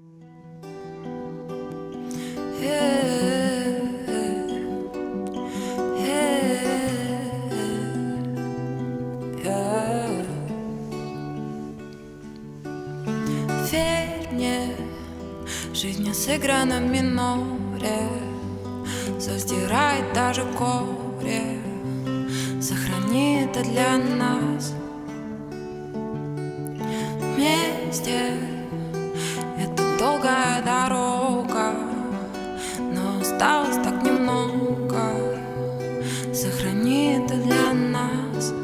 Верь мне, жизнь не сыграна в миноре, создирает даже горе. Сохрани это для нас вместе. Это долгая дорога, но осталось так немного. Сохрани это для нас.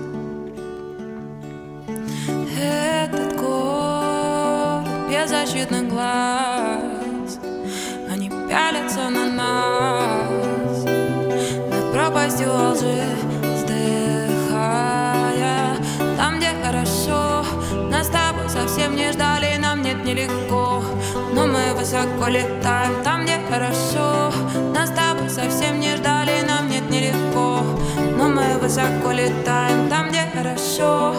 Этот город без защитных глаз, они пялятся на нас над пропастью лжи, вздыхая. Там, где хорошо, нас с тобой совсем не ждали, нам нет нелегко, но мы высоко летаем. Там, где хорошо, нас с тобой совсем не ждали, нам нет нелегко, но мы высоко летаем. Там, где хорошо,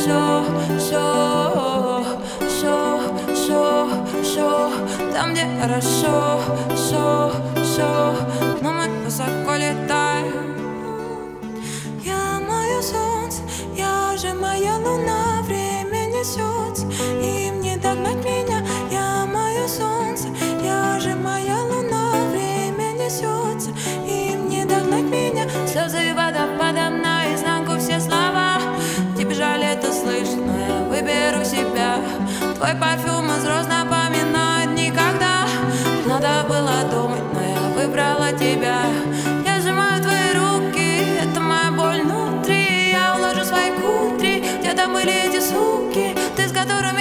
там, где хорошо, но мы высоко летаем. Я мое солнце, я же моя луна, время несется, им не догнать меня. Я мое солнце, я же моя луна, время несется, им не догнать меня. Слезы водопадом наизнанку, все слова тебе жаль это слышать, но я выберу себя. Твой парфюм из роз напоминает никогда. Надо было думать, но я выбрала тебя. Я сжимаю твои руки, это моя боль внутри. Я уложу свои кудри, где-то были эти суки, ты с которыми